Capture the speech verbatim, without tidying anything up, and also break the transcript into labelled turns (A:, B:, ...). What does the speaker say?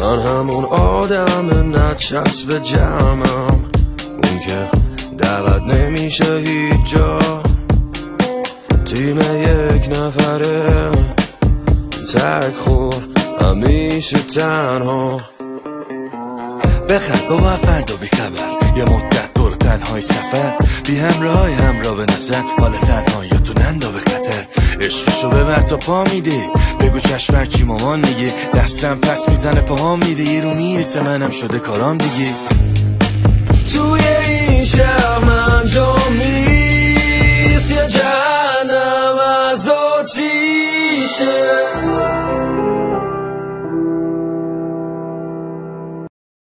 A: من همون آدم نچسب جمعم، اون که دعوت نمیشه هیچ جا، تیم یک نفره تک خور همیشه تنها.
B: بخند با فردا بی خبر، یه مدت دور تنهای سفر، بی همراه همراه به نظر، حال تنها یا تو نندا به خطر. عشقشو ببر تا پا میده، بگو چشمر چی مامان میگه، دستم پس میزنه پاها میده، یه رو میرسه منم شده کارام دیگه.
A: توی